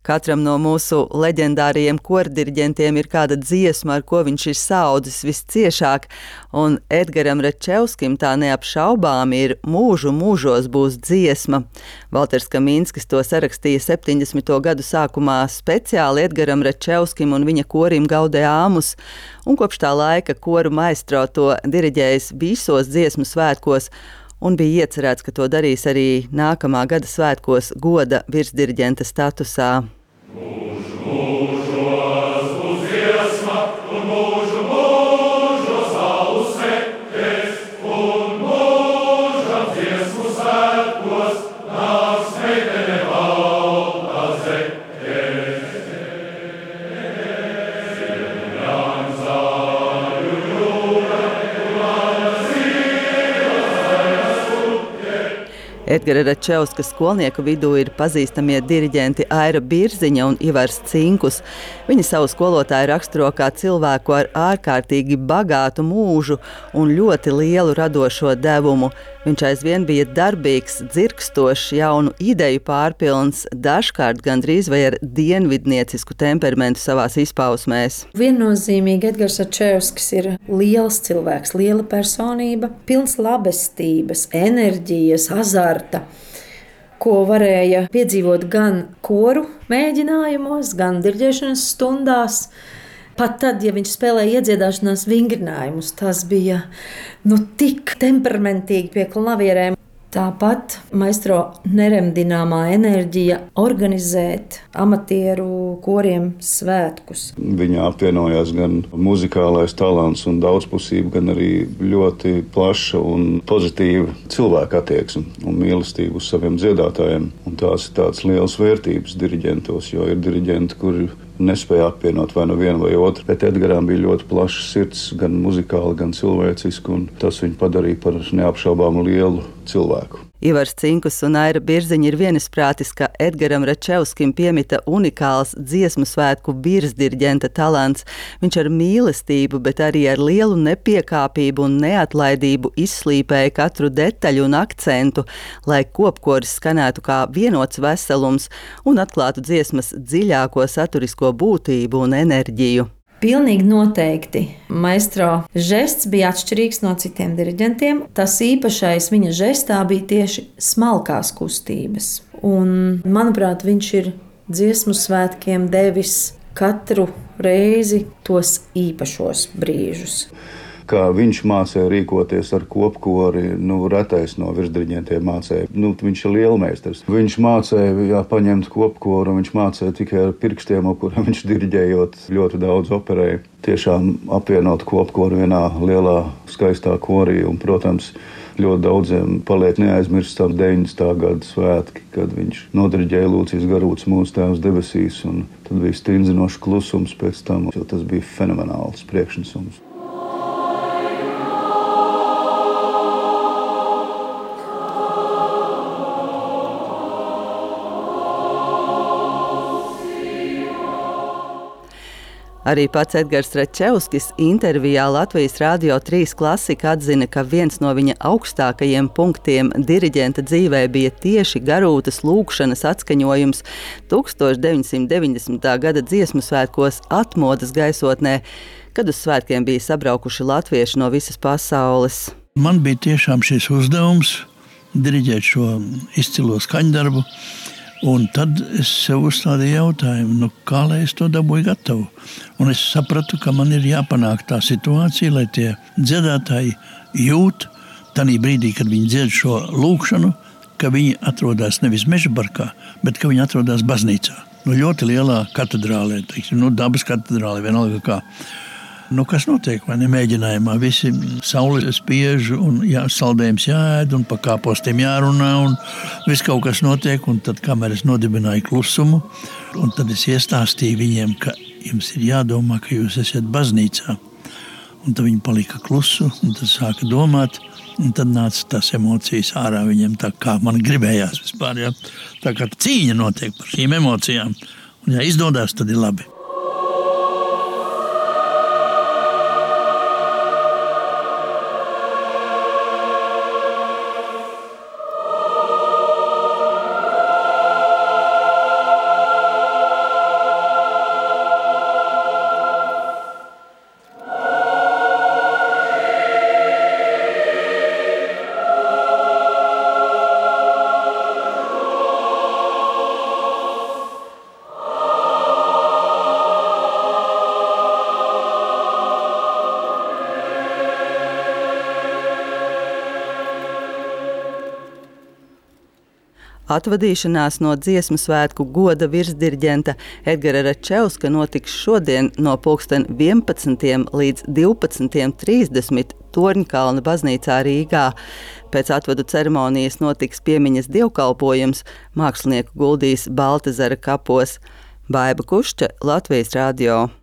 Katram no mūsu leģendārajiem kordiriģentiem ir kāda dziesma, ar ko viņš ir saaudzis visciešāk, un Edgaram Račevskim tā neapšaubām ir Mūžu mūžos būs dziesma. Valters Kaminskis to sarakstīja 70. gadu sākumā speciāli Edgaram Račevskim un viņa korim Gaude Āmus, un kopš tā laika koru maestro to diriģējis visos dziesmu svētkos, un bija iecerēts, ka to darīs arī nākamā gada svētkos goda virsdiriģenta statusā. Edgara Račevska skolnieku vidū ir pazīstamie diriģenti Aira Birziņa un Ivars Cinkus. Viņi savu skolotāju raksturo kā cilvēku ar ārkārtīgi bagātu mūžu un ļoti lielu radošo devumu. Viņš aizvien bija darbīgs, dzirkstošs, jaunu ideju pārpilns, dažkārt gandrīz vai ar dienvidniecisku temperamentu savās izpausmēs. Viennozīmīgi Edgars Račevskis ir liels cilvēks, liela personība, pilns labestības, enerģijas, azarta, ko varēja piedzīvot gan koru mēģinājumos, gan diriģēšanas stundās. Pat tad, ja viņš spēlēja iedziedāšanās vingrinājumus, tas bija tik temperamentīgi pie klavierēm. Tāpat maestro neremdināmā enerģija organizēt amatieru koriem svētkus. Viņa apvienojās gan muzikālais talants un daudzpusība, gan arī ļoti plaša un pozitīva cilvēka attieksme un mīlestība uz saviem dziedātājiem. Un tās ir tādas lielas vērtības diriģentos, jo ir diriģenti, kuri nespēja apvienot vai no vienu vai otru. Bet Edgaram bija ļoti plašs sirds, gan muzikāli, gan cilvēciski, un tas viņu padarīja par neapšaubāmu lielu cilvēku. Ivars Cinkus un Aira Birziņa ir vienisprātis, ka Edgaram Račevskim piemita unikāls dziesmu svētku virsdiriģenta talants. Viņš ar mīlestību, bet arī ar lielu nepiekāpību un neatlaidību izslīpēja katru detaļu un akcentu, lai kopkoris skanētu kā vienots veselums un atklātu dziesmas dziļāko saturisko būtību un enerģiju. Pilnīgi noteikti maestro žests bija atšķirīgs no citiem diriģentiem. Tas īpašais viņa žestā bija tieši smalkās kustības. Un, manuprāt, viņš ir dziesmu svētkiem devis katru reizi tos īpašos brīžus. Kā viņš mācīja rīkoties ar kopkori, retais no virsdiriģentiem mācīja. Viņš ir lielmeistars. Viņš mācīja paņemt kopkoru, viņš mācīja tikai ar pirkstiem, ar kuriem viņš diriģējot ļoti daudz operēja. Tiešām apvienot kopkoru vienā lielā, skaistā korī, un, protams, ļoti daudziem paliek neaizmirstams 90. gada svētki, kad viņš nodiriģēja Lūcijas Garūts mūsu Tēvs debesīs, un tad bija stindzinošs klusums pēc tam, jo tas bija fenomenāls priekšnesums. Arī pats Edgars Račevskis intervijā Latvijas Rādio 3 Klasika atzina, ka viens no viņa augstākajiem punktiem diriģenta dzīvē bija tieši Garūtas lūgšanas atskaņojums 1990. gada dziesmu svētkos Atmodas gaisotnē, kad uz svētkiem bija sabraukuši latvieši no visas pasaules. Man bija tiešām šis uzdevums diriģēt šo izcilo skaņdarbu. Un tad es sev uzstādīju jautājumu, kā lai es to dabūju gatavu. Un es sapratu, ka man ir jāpanāk tā situācija, lai tie dziedātāji jūt tanī brīdī, kad viņi dzied šo lūkšanu, ka viņi atrodas nevis Mežabarkā, bet ka viņi atrodas baznīcā. Ļoti lielā katedrālē, dabas katedrālē, vienalga kā. Kas notiek, vai ne, mēģinājumā? Visi saule spiež un saldējums jāēd un pa kāpostiem jārunā un viss kaut kas notiek. Un tad, kamēr es nodibināju klusumu, un tad es iestāstīju viņiem, ka jums ir jādomā, ka jūs esat baznīcā. Un tad viņi palika klusu un tad sāka domāt. Un tad nāca tās emocijas ārā viņiem tā, kā man gribējās vispār. Ja? Tā kā cīņa notiek par šīm emocijām. Un ja izdodās, tad ir labi. Atvadīšanās no dziesmu svētku goda virsdirģenta Edgara Račevska notiks šodien no 11. līdz 12.30 Torņkalna baznīcā Rīgā. Pēc atvadu ceremonijas notiks piemiņas dievkalpojums, mākslinieku guldīs Baltezera kapos. Baiba Kušča, Latvijas radio.